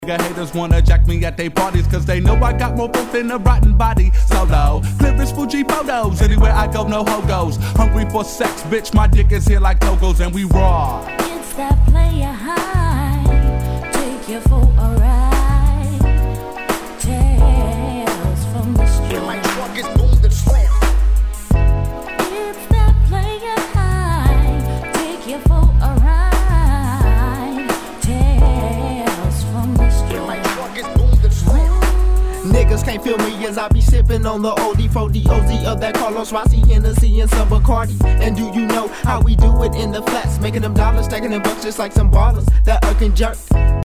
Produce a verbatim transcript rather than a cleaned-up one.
Nigga haters wanna jack me at they parties, cause they know I got more both than a rotten body. Solo, clearest Fuji photos. Anywhere I go, no ho-goes. Hungry for sex, bitch, my dick is here like Togo's and we raw. It's that player high, take you for a ride. Tales from the street. And my truck is boom and slam. It's that player high, take you for a ride. Tales from the street. And my truck is boom and slam. Niggas can't feel me as I be sipping on the O D four D O Z of that Carlos Rossi, Hennessy, and some Bacardi. And do you know how we do it in the flats? Making them dollars, stacking them bucks just like some ballers that I can jerk.